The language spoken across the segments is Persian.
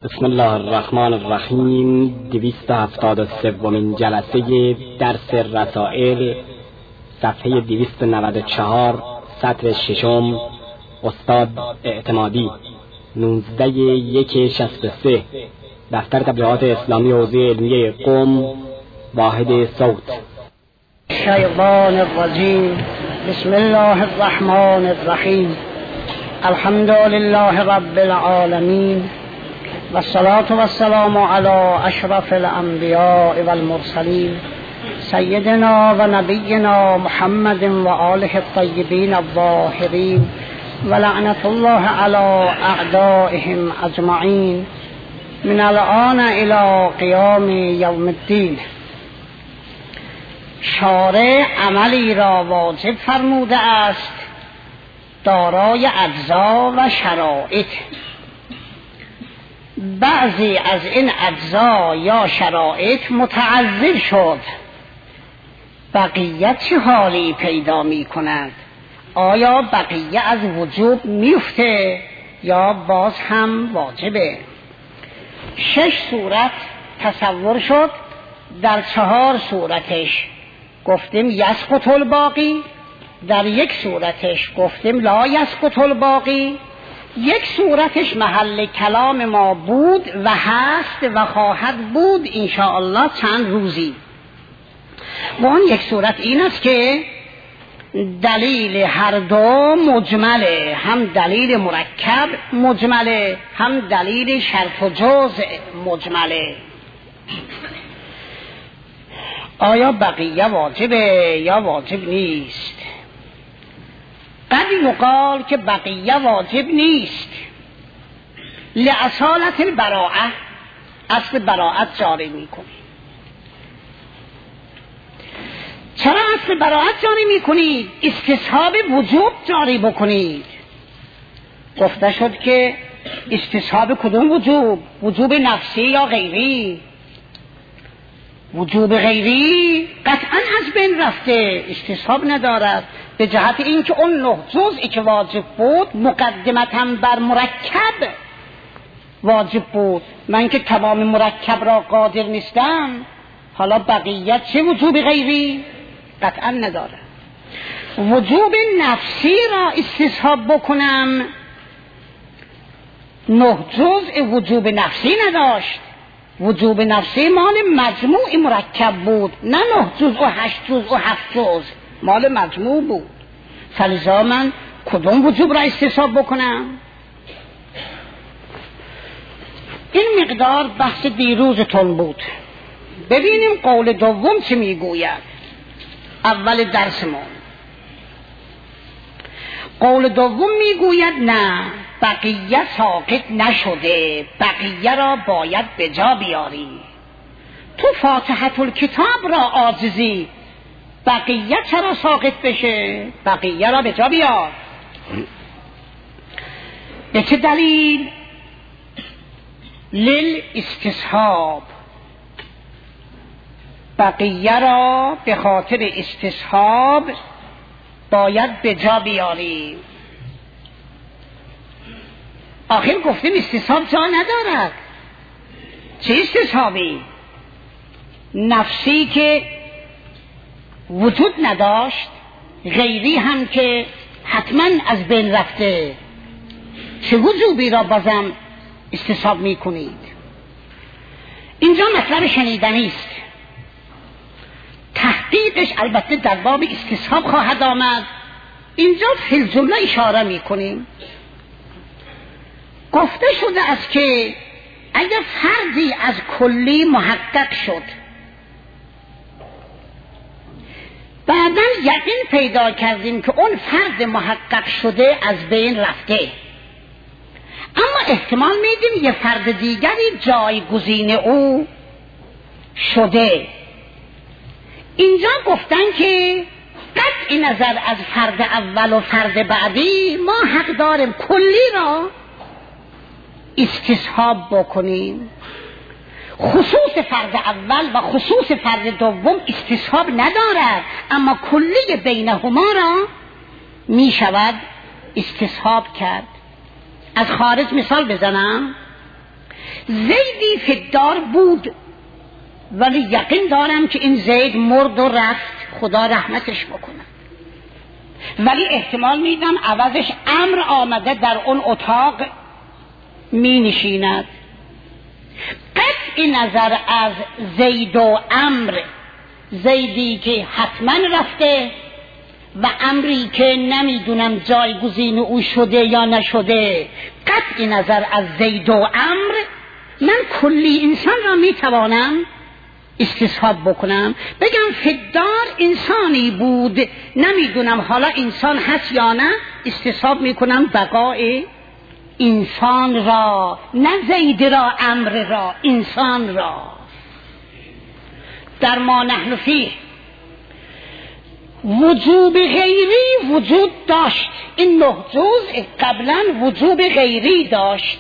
بسم الله الرحمن الرحیم. 273 جلسه درس رسائل، صفحه 294، سطر ششم، استاد اعتمادی، 19/1/63، دفتر تبلیغات اسلامی حوزه علمیه قم، واحد صوت. الشیطان الرجیم. بسم الله الرحمن الرحیم. الحمد لله رب العالمین والصلاة والسلام على اشرف الانبیاء والمرسلین سیدنا و نبینا محمد و آله الطیبین الطاهرین و لعنت الله علی اعدائهم اجمعین من الآن الی قیام یوم الدین. شارع عملی را واجب فرموده است دارای اجزا و شرایط. بعضی از این اجزا یا شرایط متعذر شد، بقیه چه حالی پیدا می کند؟ آیا بقیه از وجوب میفته یا باز هم واجبه؟ 6 صورت تصور شد، در 4 صورتش گفتیم یسقط الباقی، در 1 صورتش گفتیم لا یسقط الباقی، 1 صورتش محل کلام ما بود و هست و خواهد بود انشاءالله چند روزی. و اون 1 صورت این است که دلیل هر دو مجمله، هم دلیل مرکب مجمله، هم دلیل شرط و جزء مجمله. آیا بقیه واجبه یا واجب نیست؟ قد یقال که بقیه واجب نیست لأصالت البراءه، اصل براءت جاری میکنی. چرا اصل براءت جاری میکنید؟ استصحاب وجوب جاری بکنید. گفته شد که استصحاب کدوم وجوب؟ وجوب نفسی یا غیری؟ وجوب غیری قطعا از بین رفته، استصحاب ندارد، به جهت اینکه اون 9 جزئی که واجب بود مقدمتاً بر مرکب واجب بود. من که تمام مرکب را قادر نیستم، حالا بقیه چه وجوب غیری؟ قطعا نداره. وجوب نفسی را استصحاب بکنم، 9 جزء وجوب نفسی نداشت. وجوب نفسی مال مجموع مرکب بود، نه 9 جزء و 8 جزء و 7 جزء، مال مجموع بود. فلذا من کدوم وجوب را استصحاب بکنم؟ این مقدار بحث دیروزتون بود. ببینیم قول دوم چه میگوید. اول درسمون قول دوم میگوید نه، بقیه ساقط نشده، بقیه را باید به جا بیاری. تو فاتحة الکتاب را عاجزی، بقیه چرا ساقط بشه؟ بقیه را به جا بیار. به چه دلیل؟ للاستصحاب، بقیه را به خاطر استصحاب باید به جا بیاری. آخر گفتیم استصحاب جا ندارد. چه استصحابی؟ نفسی که وجود نداشت، غیری هم که حتما از بین رفته، چه وجوبی را بازم استصحاب می کنید؟ اینجا مطلب شنیدنی است، تحقیقش البته در باب استصحاب خواهد آمد. اینجا فی الجمله اشاره می کنیم. گفته شده است که اگر فردی از کلی محقق شد، بعداً یقین پیدا کردیم که اون فرد محقق شده از بین رفته، اما احتمال میدیم یه فرد دیگری جایگزین او شده. اینجا گفتن که قطع نظر از فرد اول و فرد بعدی ما حق داریم کلی را استصحاب بکنیم. خصوص فرد اول و خصوص فرد دوم استصحاب ندارد، اما کلی بینهما را می شود استصحاب کرد. از خارج مثال بزنم. زیدی فدار بود، ولی یقین دارم که این زید مرد و رفت، خدا رحمتش بکنه، ولی احتمال میدم عوضش امر آمده در اون اتاق می نشیند. قطع نظر از زید و امر، زیدی که حتما رفته و امری که نمیدونم جایگزین او شده یا نشده، قطع نظر از زید و امر، من کلی انسان را میتوانم استصحاب بکنم، بگم فدار انسانی بود، نمیدونم حالا انسان هست یا نه، استصحاب میکنم بقای انسان را، نه زید را، امر را، انسان را. در ما نحن فیه وجوب غیری وجود داشت، این 9 جزء قبلا وجوب غیری داشت،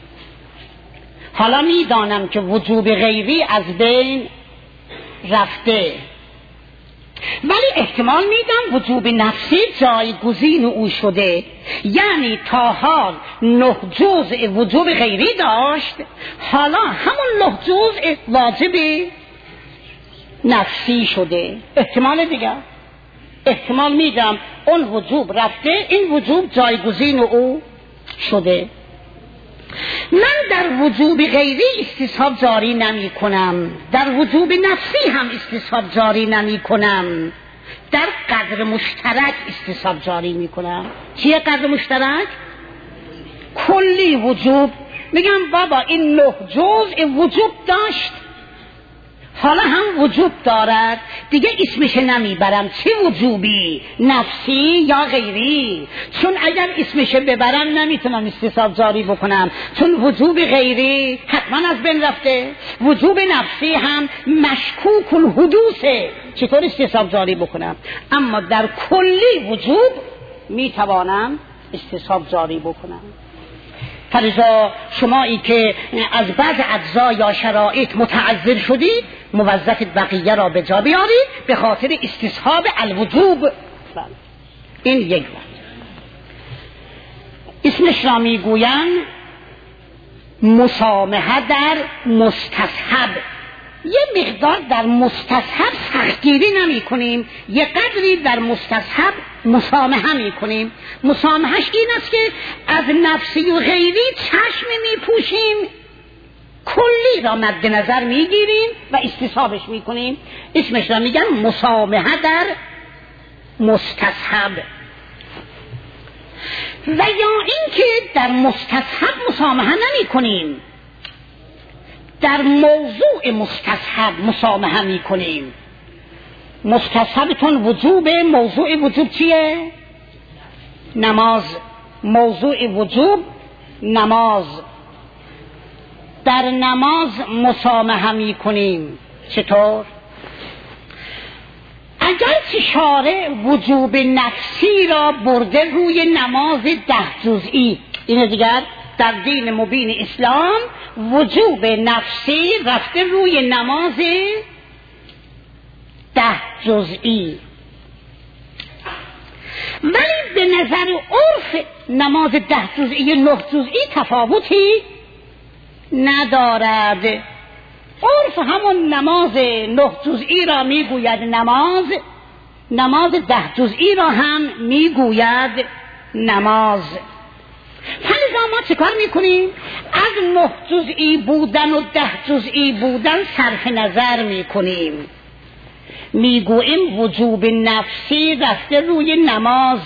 حالا میدانم که وجوب غیری از بین رفته، ولی احتمال میدم وجوب نفسی جایگزین او شده، یعنی تا حال 9 جزء وجوب غیری داشت، حالا همون 9 جزء واجب نفسی شده. احتمال دیگر احتمال میدم اون وجوب رفته، این وجوب جایگزین او شده. من در وجوب غیری استصحاب جاری نمی کنم، در وجوب نفسی هم استصحاب جاری نمی کنم، در قدر مشترک استصحاب جاری می کنم. چیه قدر مشترک؟ کلی وجوب. میگم بابا این 9 جزء وجوب داشت، حالا هم وجوب دارد، دیگه اسمش نمیبرم چه وجوبی، نفسی یا غیری، چون اگر اسمش ببرم نمیتونم استصحاب جاری بکنم، چون وجوب غیری حتما از بین رفته، وجوب نفسی هم مشکوک الحدوثه، چطور استصحاب جاری بکنم؟ اما در کلی وجوب میتوانم استصحاب جاری بکنم. فلذا شمایی که از بعض اجزا یا شرایط متعذر شدید، موظف بقیه را به جا بیارید به خاطر استصحاب الوجوب. این یک وقت اسمش را میگویند مسامحه در مستصحب. یه مقدار در مستصحب سختگیری نمی کنیم، یه قدری در مستصحب مسامحه می کنیم. مسامحهش این است که از نفسی و غیری چشم می پوشیم، کلی را مد نظر می گیریم و استصحابش می کنیم. اسمش را میگن مسامحه در مستصحب. و یا این که در مستصحب مسامحه نمی کنیم، در موضوع مستصحب مسامحه می کنیم. مستصحبتون وجوب، موضوع وجوب چیه؟ نماز. موضوع وجوب نماز، در نماز مسامحه می کنیم. چطور؟ اگر که شارع وجوب نفسی را برده روی نماز 10 جزئی، این دیگر در دین مبین اسلام وجوب نفسی رفته روی نماز 10 جزئی، ولی به نظر عرف نماز 10 جزئی 9 جزئی تفاوتی ندارد. عرف همون نماز 9 جزئی را میگوید نماز 10 جزئی را هم میگوید نماز. فلذا ما چه کار میکنیم؟ از 9 جزئی بودن و 10 جزئی بودن صرف نظر میکنیم، میگوییم وجوب نفسی رفته روی نماز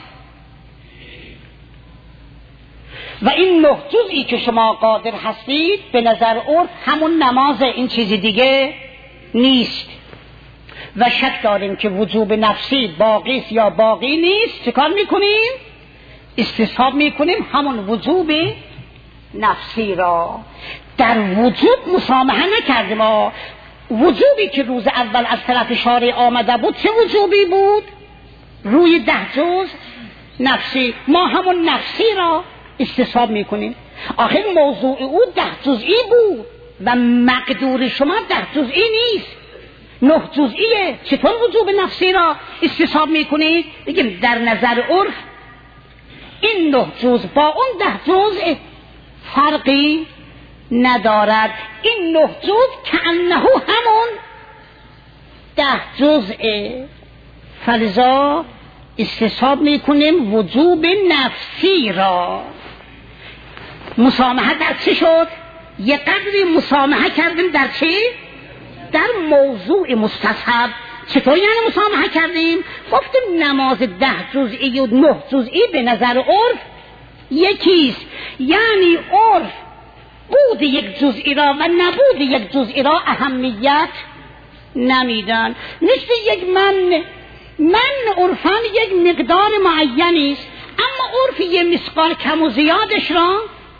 و این 9 جزئی که شما قادر هستید به نظر عرف همون نماز، این چیزی دیگه نیست. و شک داریم که وجوب نفسی باقی است یا باقی نیست. چه کار میکنیم؟ استصحاب میکنیم همون وجوب نفسی را. در وجوب مسامحه نکردیم. ما وجوبی که روز اول از طرف شارع آمده بود چه وجوبی بود؟ روی 10 جز نفسی. ما همون نفسی را استصحاب میکنیم. آخر موضوع او 10 جزئی بود و مقدور شما 10 جزئی نیست، 9 جزئیه. چطور وجوب نفسی را استصحاب میکنید؟ بگیم در نظر عرف این 9 جزء با اون 10 جزء فرقی ندارد. این 9 جز که انه همون 10 جزء. فلذا استصحاب میکنیم وجوب نفسی را. مسامحه در چه شد؟ یه قدری مسامحه کردیم در چه؟ در موضوع مستصحب. چطور یعنی مسامحه کردیم؟ گفتیم نماز 10 جزئی و 9 جزئی به نظر عرف یکیست، یعنی عرف بود یک جزئی را و نبود یک جزئی را اهمیت نمیدن. مثل یک من عرفاً یک مقدار معینی است، اما عرف یه مثقال کم و زیادش را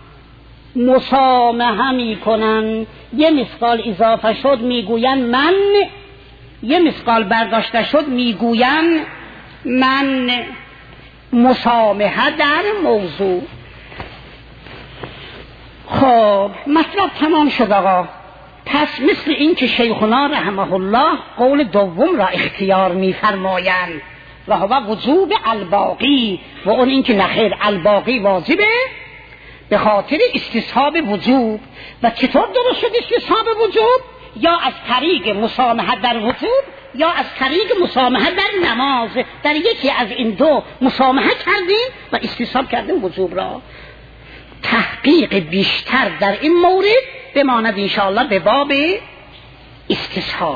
مسامحه میکنن. یه مثقال اضافه شد میگوین من، یه مثقال برداشته شد میگوین من. مسامحه در موضوع. خب مطلب تمام شد آقا. پس مثل این که شیخنا رحمه الله قول دوم را اختیار میفرمایند و هو وجوب الباقی، و اون این که نخیر الباقی واجبه به خاطر استصحاب وجوب. و چطور درست شد استصحاب وجوب؟ یا از طریق مسامحه در وجوب یا از طریق مسامحه در نماز. در یکی از این دو مسامحه کردیم و استصحاب کردیم وجوب را. تحقیق بیشتر در این مورد بماند انشاءالله به باب استصحاب.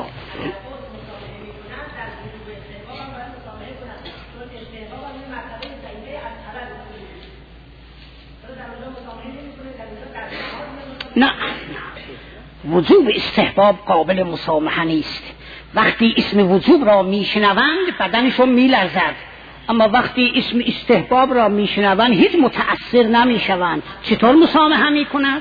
نه، وجوب استحباب قابل مسامحه نیست. وقتی اسم وجوب را میشنوند بدنشون میلرزد، اما وقتی اسم استحباب را میشنوند هیچ متأثر نمیشوند. چطور مسامحه میکنند؟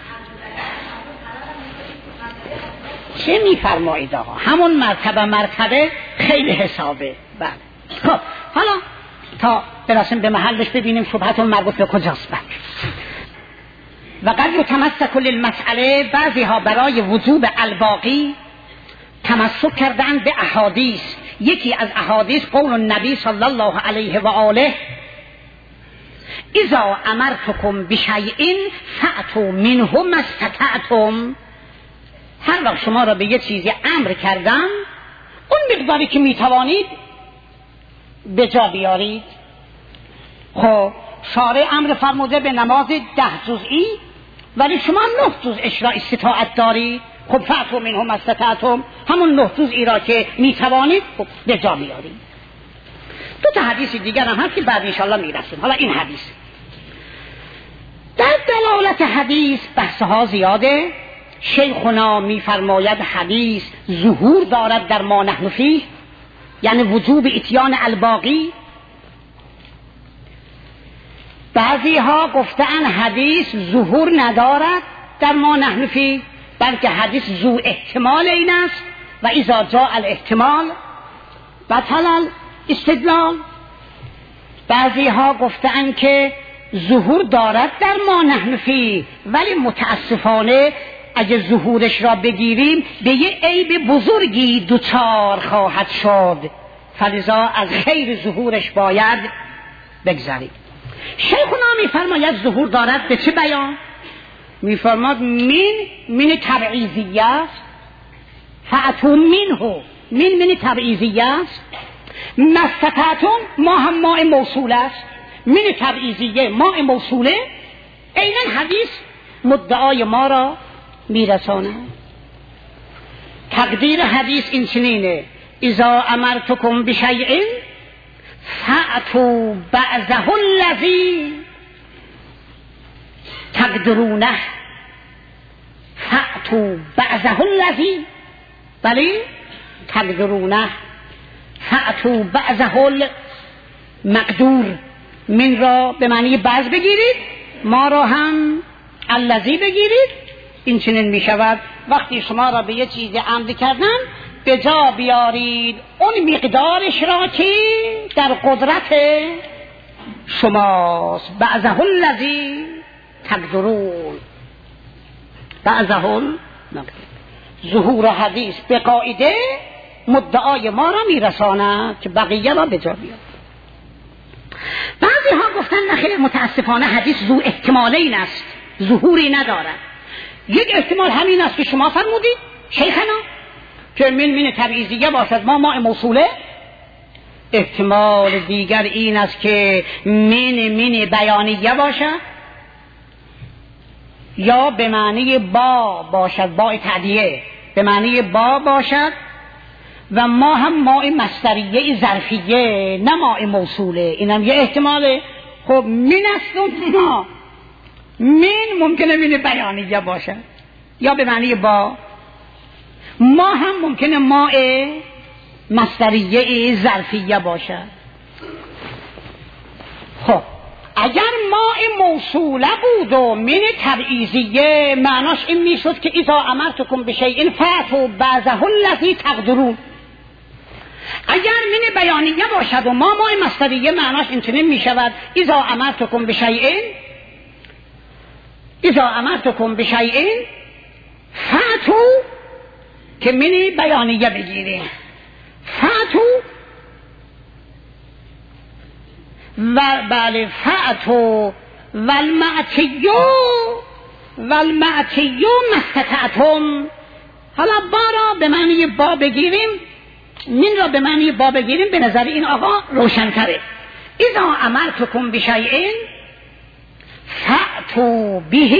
چه میفرمایید آقا؟ همون مرتبه خیلی حسابه. بله. خب حالا تا برسیم به محلش ببینیم شبهتون مربوط به کجاست. بله. و قد یتمسک للمسئله، بعضی ها برای وجوب الباقی تمسک کردن به احادیث. یکی از احادیث قول النبی صلی الله علیه و آله اذا امرتکم بشیء فأتوا منه ما استطعتم. هر وقت شما را به یه چیزی امر کردم اون مقداری که میتوانید به جا بیارید. خب شارع امر فرموده به نماز 10 جزئی، ولی شما 9 جزءش را استطاعت دارید. خب فأتوا منه ما استطعتم، همون 9 جزئی را که میتوانید خب به جا بیارید. دو تا حدیث دیگر هم هست که بعد انشاءالله میرسیم. حالا این حدیث در دلالت حدیث بحثها زیاده. شیخنا میفرماید حدیث ظهور دارد در ما نحن فیه، یعنی وجوب اتیان الباقی. بعضی ها گفتن حدیث ظهور ندارد در ما نحن فیه، بلکه حدیث ذو احتمال این است و اذا جاء الاحتمال بطل الاستدلال. بعضی ها گفتن که ظهور دارد در ما نحن فیه، ولی متاسفانه اگه ظهورش را بگیریم به یه عیب بزرگی دوچار خواهد شد، فلذا از خیر ظهورش باید بگذاریم. شیخنا میفرماید ظهور دارد به چه بیان؟ میفرماد من تبعیضیه است. فأتوا منه، من تبعیضیه است. مستطعتم ما هم ماء موصول است. من تبعیضیه ماء موصوله. اینن حدیث مدعای ما را میرسانه. تقدیر حدیث این چنینه: اذا امرتکم بشیء فأتوا بعضه الذی تقدرونه. فأتوا بعضه الذی، بلی تقدرونه. فأتوا بعضه المقدور، من را به معنی بعض بگیرید، ما را هم الذی بگیرید. این چنین می شود وقتی شما را به یه چیزی امر کردن به جا بیارید اون مقدارش را که در قدرت شماست. بعضه الذی تقدرون، بعضه. ظهور حدیث به قاعده مدعای ما را میرساند که بقیه را به جا بیارید. بعضی ها گفتن نخیر، متاسفانه حدیث ذو احتمالین است، ظهوری ندارد. یک احتمال همین است که شما فرمودید شیخنا که من تبعیضیه باشد ما موصوله. احتمال دیگر این است که من بیانیه باشد یا به معنی با باشد، با تعدیه به معنی با باشد و ما هم ماء مصدریه ظرفیه نه ماء موصوله. اینم یه احتماله. خب من است من ممکنه من بیانیه باشد یا به معنی با، ما هم ممکنه ماء مصدریه ظرفیه باشد. خب اگر ماء موصوله بود و من تبعیضیه معناش این میشد که اذا امرتکم بشیء فاتوا بعضه الذی تقدرون. اگر من بیانیه باشد و ما ماء مصدریه معناش اینطوری میشود اذا امرتکم بشیء فاتوا که من بیانیه بگیریم فاتوا و بله فاتوا والمعتیو مستطعتم. حالا با را به معنی با بگیریم، من را به معنی با بگیریم، به نظر این آقا روشن‌تره. اذا امرتکم بشیء فاتوا به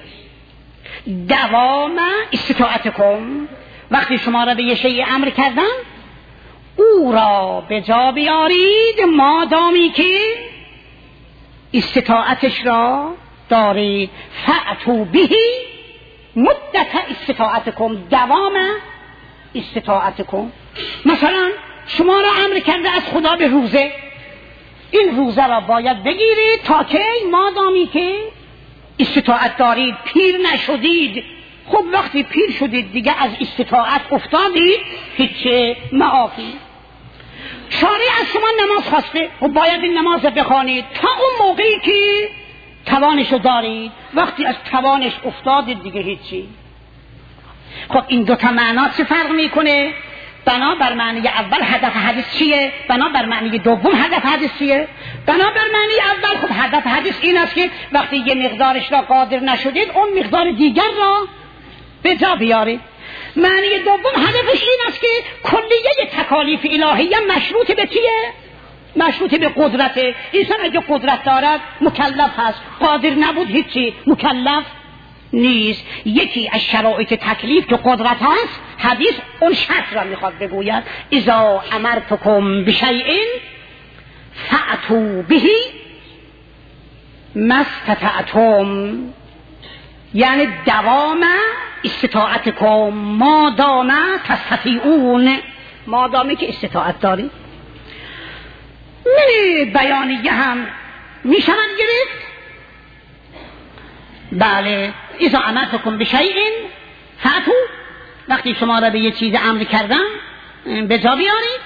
دوام استطاعتکم. وقتی شما را به یه شیء امر کردم او را به جا بیارید مادامی که استطاعتش را دارید. فاتوا به مدت استطاعتکم، دوام استطاعتکم. مثلا شما را امر کرده از خدا به روزه، این روزه را باید بگیرید تا که مادامی که استطاعت دارید، پیر نشدید. خب وقتی پیر شدید دیگه از استطاعت افتادید، هیچ معافی. شارع از شما نماز خواسته، خب باید این نماز بخوانید تا اون موقعی که توانشو دارید. وقتی از توانش افتادید دیگه هیچی. خب این دوتا معنا چه فرق میکنه؟ بنا بر معنی اول هدف حدیث چیه؟ بنا بر معنی دوم هدف حدیث چیه؟ بنا بر معنی اول خب هدف حدیث این است که وقتی یه مقدارش را قادر نشدید اون مقدار دیگر را به جا بیارید. معنی دوم هدفش این است که کلیه تکالیف الهیه مشروط به چیه؟ مشروط به قدرت. انسان اگه قدرت دارد مکلف هست، قادر نبود هیچی مکلف نیست. یکی از شرایط تکلیف که قدرت هست، حدیث اون شرط را میخواد بگوید اذا امرتکم بشیء فاتوا به ما استطعتم، یعنی دوام استطاعتکم ما دام تستطیعون، ما دامی که استطاعت داری. من بیانیه هم میشون گرفت. بله اذا امرتکم بشیء فاتوا، وقتی شما را به یه چیز امر کردم به جا بیارید.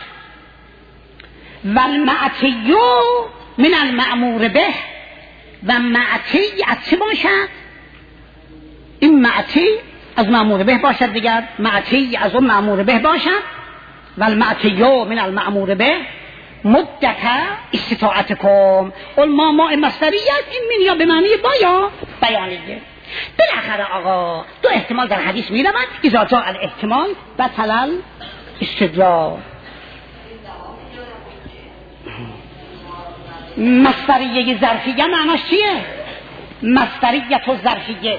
والمعتی من المأمور به، و معتی از چه باشد؟ این معتی از مأمور به باشد دیگر، معتی از اون مأمور به باشد. والمعتی من المأمور به مدت استطاعتکم. اون ما مصدریت این من یا به معنی با یا بیانیه. بالاخره آقا دو احتمال در حدیث می رود. اذا جاء الاحتمال بطل الاستدلال. مصدریه ظرفیه معناش چیه؟ مصدریه و ظرفیه.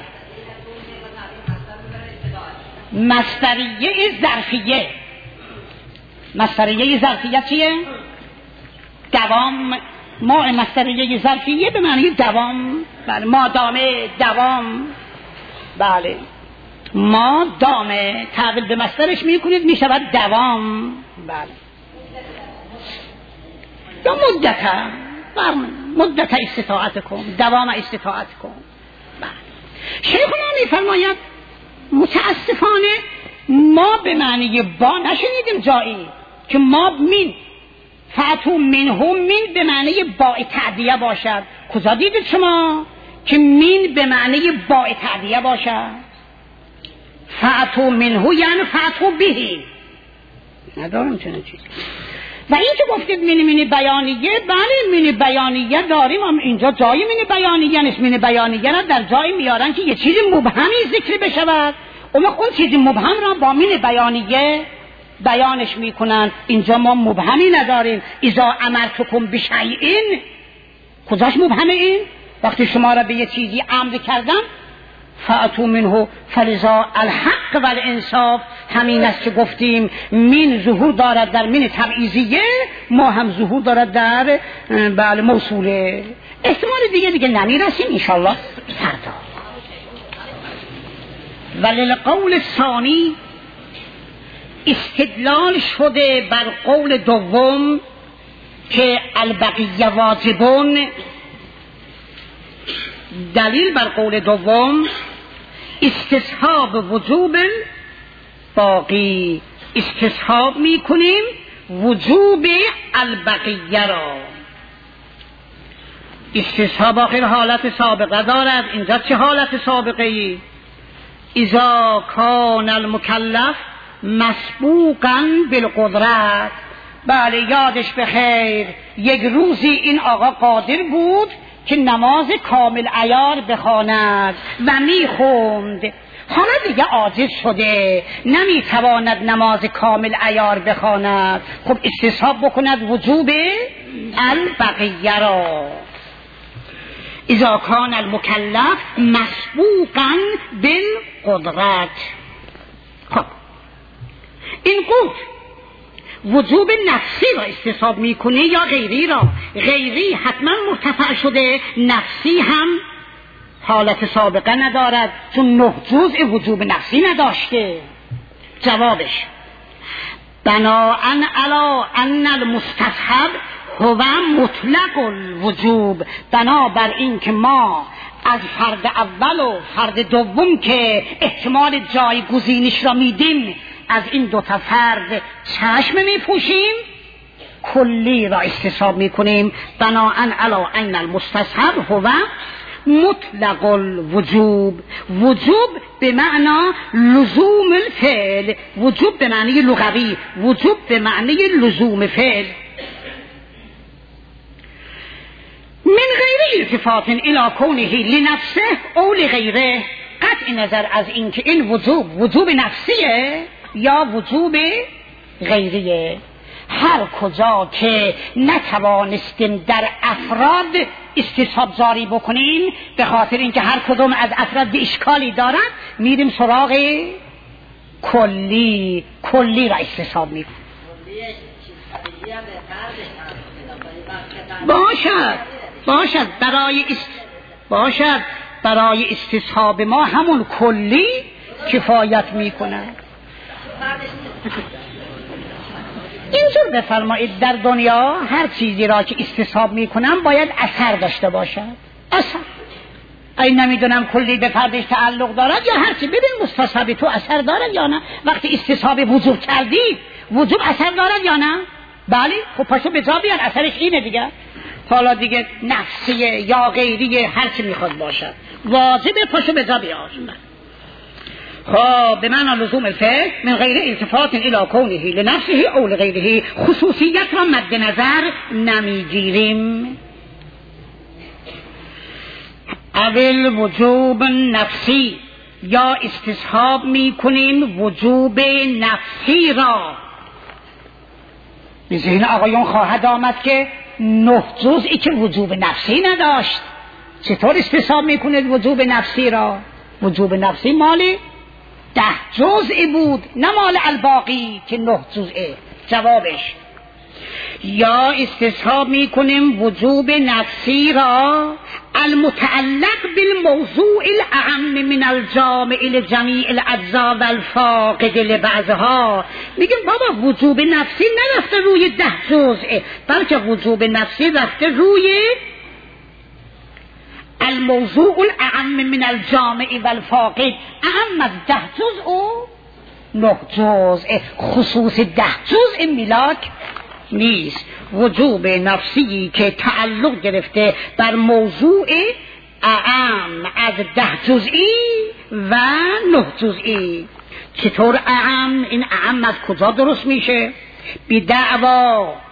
مصدریه ظرفیه، مصدریه ظرفیه چیه؟ دوام. ما مصدریه ظرفیه به معنی دوام. بله ما دامه دوام. بله ما دامه تعبیر به مصدرش میکنید میشود دوام. بله یا مدت استطاعتکم، دوام استطاعتکم. بله شیخنا میفرماید متاسفانه ما به معنی با نشنیدیم جایی که ما من فاتوا منهم من به معنی با تعدیه باشد. کجا دیدید شما که من به معنی با تعدیه باشد؟ فاتوا منه یعنی فاتوا به، ندارم چنین چیزی. و این که گفتید مینی بیانیه، بله مینی بیانیه داریم، هم اینجا جای مینی بیانیه نیست. مینی بیانیه را در جایی میارن که یه چیز مبهمی ذکر بشود، اون چیز مبهم را با مینی بیانیه بیانش میکنن. اینجا ما مبهمی نداریم. اذا امرتکم بشیء، کجاش مبهمه این؟ وقتی شما را به یه چیزی امر کردم، فأتوا منه فلذا الحق والانصاف، همین است که گفتیم من ظهور دارد در من تبعیضیه، ما هم ظهور دارد در بله موصوله. احتمال دیگه نمیرسیم انشاءالله فردا. وللقول الثانی، استدلال شده بر قول دوم که البقیه واجبون. دلیل بر قول دوم استصحاب وجوب باقی، استصحاب میکنیم وجوب البقیه را. استصحاب آخر حالت سابقه دارد. اینجا چه حالت سابقه ای؟ اذا کان المکلف مسبوقا بالقدرت. بله یادش بخیر یک روزی این آقا قادر بود که نماز کامل عیار بخواند و میخوند، حالا دیگه عاجز شده نمیتواند نماز کامل عیار بخواند. خب استصحاب بکند وجوب البقیه را. اذا کان المکلف مسبوقا بالقدرت. خب این گفت وجوب نفسی را استصحاب میکنه یا غیری را؟ غیری حتما مرتفع شده، نفسی هم حالت سابقه ندارد چون 9 جزء وجوب نفسی نداشته. جوابش بناء علی ان المستصحب هو مطلق الوجوب، بنابر این که ما از فرد اول و فرد دوم که احتمال جایگزینش را میدیم، از این 2 تا فرد چشم میپوشیم، کلی را استصحاب میکنیم. بناء علی ان المستصحب هو مطلق الوجوب. وجوب به معنا لزوم الفعل، وجوب به معنی لغوی، وجوب به معنی لزوم فعل. من غیر التفات الی کونه لنفسه او لغیره، قطع نظر از این که این وجوب نفسیه یا وجوب غیریه. هر کجا که نتوانستیم در افراد استصحاب جاری بکنیم، به خاطر اینکه هر کدوم از افراد به اشکالی دارد، میریم سراغ کلی را استصحاب میکنیم. باشد برای استصحاب ما همون کلی کفایت میکنه. اینجور بفرمایید در دنیا هر چیزی را که استصحاب میکنم باید اثر داشته باشد. اثر این نمیدونم کلی به فردش تعلق دارد یا هر چی. ببین مستصحب تو اثر دارد یا نه؟ وقتی استصحاب وجوب کردی، وجوب اثر دارد یا نه؟ بله. خب پاشو به جا بیار، اثرش اینه دیگه. حالا دیگه نفسیه یا غیریه، هر چی میخواد باشد، واجبه پاشو به جا بیار. خب به معنی لزوم الفعل من غیر التفات الی کونه لنفسه او لغیره، خصوصیت را مد نظر نمیگیریم. اول وجوب نفسی، یا استصحاب میکنیم وجوب نفسی را. به ذهن آقایون خواهد آمد که 9 جزئی که وجوب نفسی نداشت، چطور استصحاب میکنه وجوب نفسی را؟ وجوب نفسی مالی 10 جزء بود، نه مال الباقی که 9 جزءه. جوابش یا استصحاب میکنیم وجوب نفسی را المتعلق بالموضوع الاعم من الجامع لجمیع الاجزاء والفاقد لبعضها. میگیم بابا وجوب نفسی نرفته روی 10 جزء، بلکه وجوب نفسی رفته روی الموضوع الاعم من الجامع والفاقد. اهم از 10 جزء و 9 جزء، خصوص 10 جزء ملاک نیست. وجوب نفسی که تعلق گرفته بر موضوع اعم از 10 جزئی و 9 جزئی. چطور اعم؟ این اعم از کجا درست میشه؟ بدعوا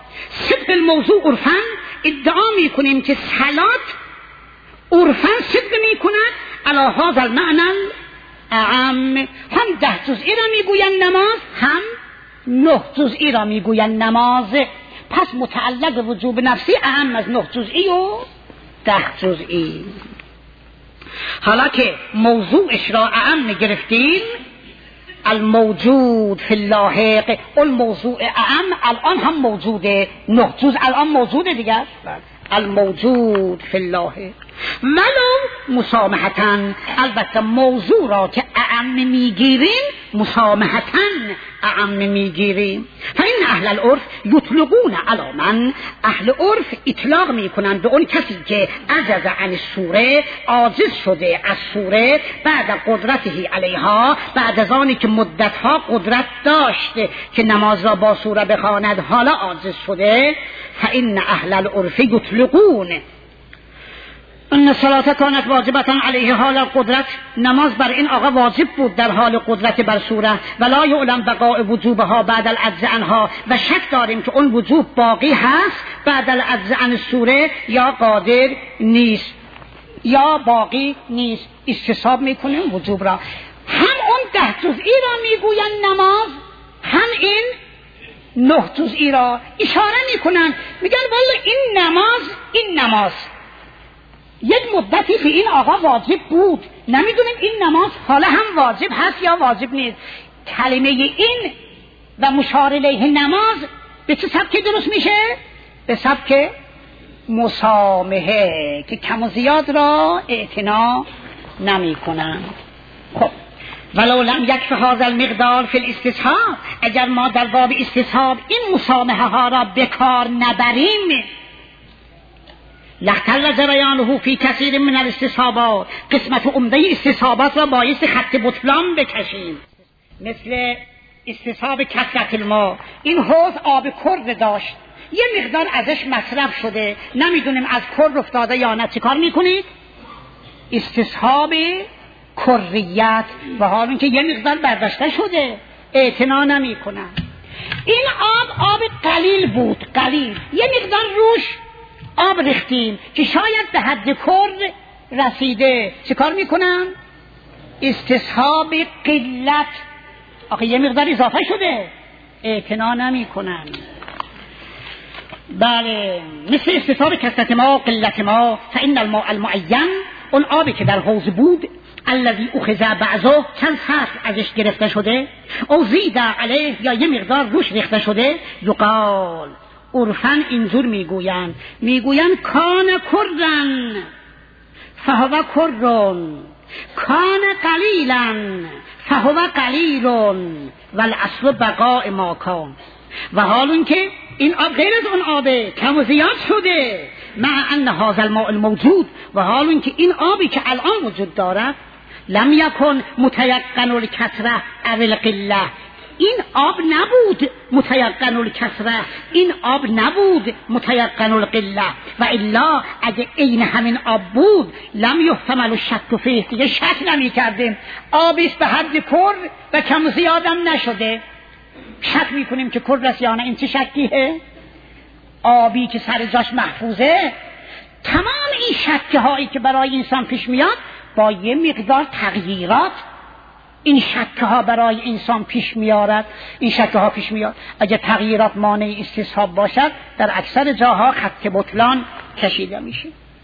صدق الموضوع عرفاً ادعا میکنیم که صلات عرفاً صدق میکند علی هذا المعنى اعم، هم 10 جزئی را میگویند نماز، هم 9 جزئی را میگویند نماز. پس متعلق وجوب نفسی اعم از 9 جزئی و 10 جزئی. حالا که موضوعش را اعم گرفتیم، الموجود فی اللاحق، الموضوع اعم الان هم موجوده، 9 جزء الان موجوده دیگر، الموجود فی اللاحق ولو مسامحتاً. البته موضوع را که اعم میگیریم مسامحتاً اعم میگیریم. فإن اهل العرف یطلقون علی من، اهل عرف اطلاق میکنند به اون کسی که عجز عن السوره، عاجز شده از سوره، بعد قدرته علیها، بعد از آنی که مدتها قدرت داشت که نماز را با سوره بخواند حالا عاجز شده. فإن اهل العرف یطلقون ان الصلاة کانت واجبة علیه حال القدرت، نماز بر این آقا واجب بود در حال قدرت بر سوره، ولا یعلم بقاء وجوبها بعد العجز عنها، و شک داریم که اون وجوب باقی هست بعد العجز عن سوره، یا قادر نیست یا باقی نیست. استصحاب میکنیم وجوب را. هم اون 10 جزئی را میگویند نماز، هم این 9 جزئی را اشاره میکنند، میگن والله این نماز یک مدتی به این آقا واجب بود، نمیدونیم این نماز حالا هم واجب هست یا واجب نیست. کلمه این و مشار الیه نماز به چه سبک درست میشه؟ به سبک مسامحه که کم و زیاد را اعتنا نمی کنند. خب ولو لم یکف هذا المقدار فی الاستصحاب، اگر ما در باب استصحاب این مسامحه ها را بکار نبریم، لختل جریانه فی کثیر من الاستصحابات، قسمت عمده استصحابات را بایست خط بطلان بکشیم. مثل استصحاب کثرت الماء، این حوض آب کرد داشت، یه مقدار ازش مصرف شده، نمیدونیم از کرد افتاده یا نه، چه کار میکنید؟ استصحاب کریت، و حال اینکه یه مقدار برداشته شده اعتنا نمیکنن. این آب قلیل بود، قلیل، یه مقدار روش آب ریختیم که شاید به حد کرد رسیده، چه کار میکنن؟ استصحاب قلت، آخه یه مقدار اضافه شده اعتنا نمیکنن. بله، مثل استصحاب کثرت ما قلت ما، فإن الماء المعین، اون آبی که در حوض بود، الذی اخذ بعضه، چند فصل ازش گرفته شده، او زید علیه، یا یه مقدار روش ریخته شده، یقال عرفاً اینجور میگویند کان کردن فهو کرن، کان قلیلا فهو قلیل والاصل بقاء ما کان. و حال اون که این آب غیر از اون آبه، کم و زیاد شده، مع ان هذا الماء الموجود، و حال اون که این آبی که الان وجود دارد، لم یکن متیقن الکثره او القله، این آب نبود متیقن الکثره، این آب نبود متیقن القله، و الا اگه این همین آب بود لم یحتمل الشک فیه، دیگه شک نمی کردیم آبیست به حد کرد و کم و زیادم نشده، شک میکنیم که کرد است یا نه. این چه شکیه؟ آبی که سر جاش محفوظه. تمام این شکه هایی که برای انسان پیش میاد با یه مقدار تغییرات این شکه ها برای انسان پیش میارد، این شکه ها پیش میاد. اگر تغییرات مانع استصحاب باشد در اکثر جاها خط بطلان کشیده میشه.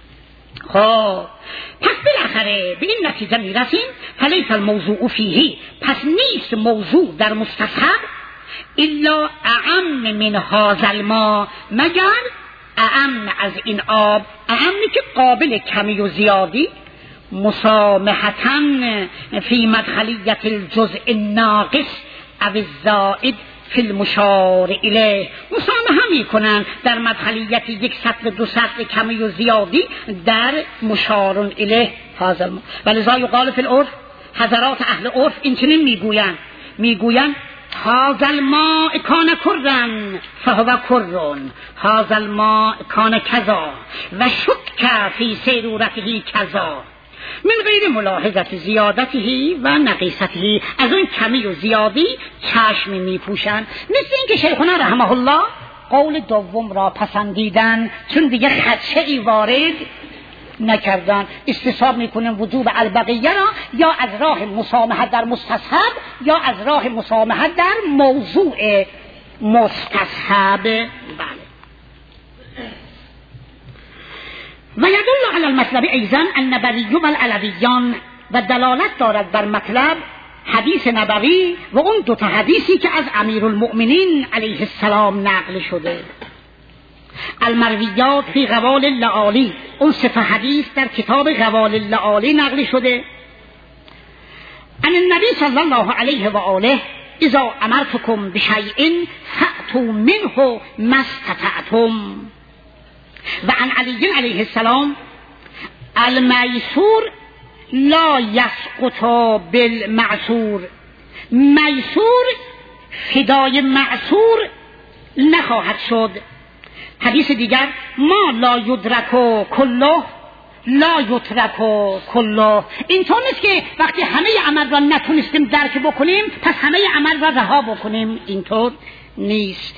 خب پس بالاخره به این نتیجه میرسیم فلیس الموضوع فیه، پس نیست موضوع در مستصحب الا اعم من هذا الماء، مگر اعم از این آب، اعمی که قابل کمی و زیادی، مسامحتاً فی مدخلیت الجزء الناقص او الزائد فی المشار الیه، مسامحه میکنن در مدخلیت یک سطر دو سطر کمی و زیادی در مشار الیه هذا. ولذا یقال فی العرف، حضرات اهل عرف این چنین میگویند هذا الماء کان کرن فهو کرن، هذا الماء کان کذا و شک فی سیرورته کذا، من غیر ملاحظت زیادته و نقیصته، از اون کمی و زیادی چشم میپوشن. مثل این که شیخنا رحمه الله قول دوم را پسندیدن، چون دیگه خدشه‌ای وارد نکردن. استصحاب میکنن وجوب البقیه را یا از راه مسامحت در مستصحب یا از راه مسامحت در موضوع مستصحب. بله. و یدل علی المطلب ایضا النبوی و العلویان، و دلالت دارد بر مطلب حدیث نبوی و اون دو تا حدیثی که از امیرالمؤمنین علیه السلام نقل شده. المرویات فی غوال اللآلی، اون سه حدیث در کتاب غوال اللآلی نقل شده. ان النبی صلی الله علیه و آله اذا امرتکم بشیء فأتوا منه ما استطعتم. و عن علی علیه السلام المیسور لا یسقط بالمعسور، میسور فدای معسور نخواهد شد. حدیث دیگر ما لا یدرک کله لا یترک کله، اینطور نیست که وقتی همه عمل را نتونستیم درک بکنیم پس همه عمل را رها بکنیم، اینطور نیست.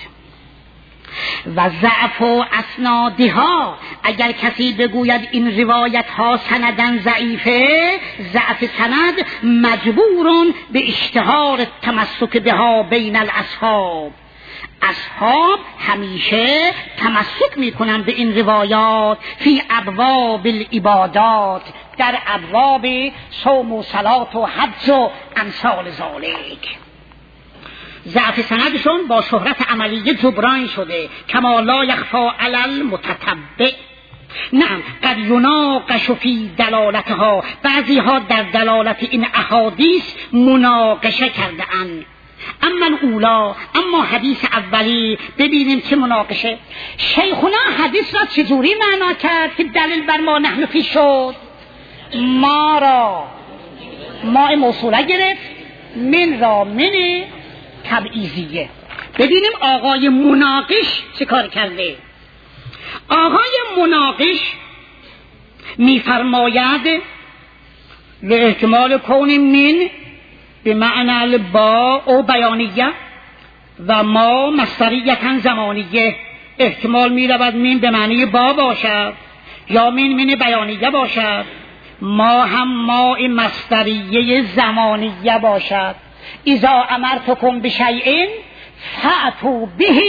و ضعف و اسنادها، اگر کسی بگوید این روایت ها سندن ضعیفه، ضعف سند مجبورون به اشتهار تمسک بها بین الاصحاب. اصحاب همیشه تمسک میکنن به این روایات فی ابواب العبادات، در ابواب صوم و صلات و حج و امثال ذالک. ضعف سندشون با شهرت عملیه جبران شده، کما لا یخفا علی المتتبع. نعم قد یناقش فی دلالتها، بعضی ها در دلالت این احادیث مناقشه کرده اند. اما الاولا، اما حدیث اولی ببینیم چه مناقشه. شیخنا حدیث را چجوری معنا کرد که دلیل بر ما نحن فی شد؟ ما را ما موصوله گرفت، من را من تبعیضیه. ببینیم آقای مناقش چه کار کرده. آقای مناقش میفرماید به احتمال کون من به معنی البا او بیانیه و ما مصدریتا زمانیه، احتمال می رود من به معنی با باشد یا من بیانیه باشد، ما هم ما مصدریه زمانیه باشد. اذا امرتکم بشیء فأتوا به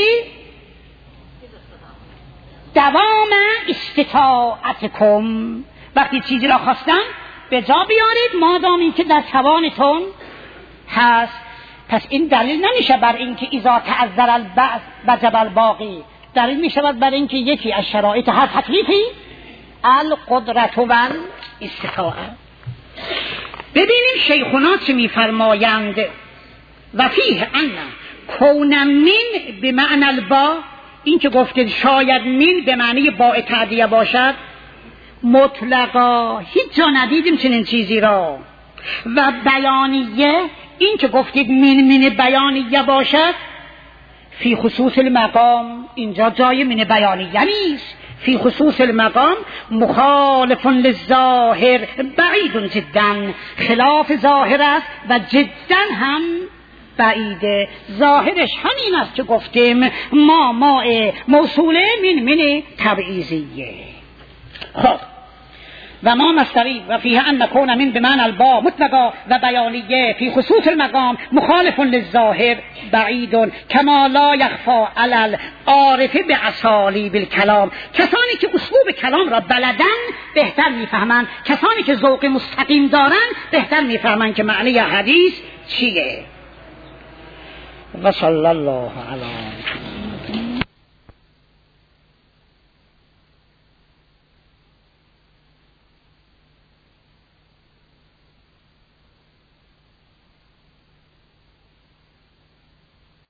دوام استطاعتکم، وقتی چیزی را خواستن به جا بیارید مادام این که در توانتون هست. پس این دلیل نمیشه بر این که اذا تعذر البعض وجب الباقی، دلیل میشه بر این که یکی از شرایط هر تکلیفی القدرت و الاستطاعه. ببینیم شیخنا چه میفرمایند. و فیه ان کون من به معنی البا، این که گفته شاید من به معنی با تعدیه باشد مطلقا، هیچ جا ندیدیم چنین چیزی را. و بیانیه، این که گفتید من بیانیه باشد فی خصوص المقام، اینجا جای من بیانیه نیست. فی خصوص المقام مخالف للظاهر بعید جدا، خلاف ظاهر است و جدا هم بعیده. ظاهرش همین است که گفتیم ما موصوله من تبعیضیه. خب و ما مصدری و فیه ان نکون من بمعنی البا مطلقا و بیانیه فی خصوص المقام مخالف للظاهر بعید کما لا یخفا علی العارف باسالیب الکلام. کسانی که اسلوب کلام را بلدن بهتر میفهمند، کسانی که ذوق مستقیم دارند بهتر میفهمند که معنی حدیث چیه. و صلی الله علیه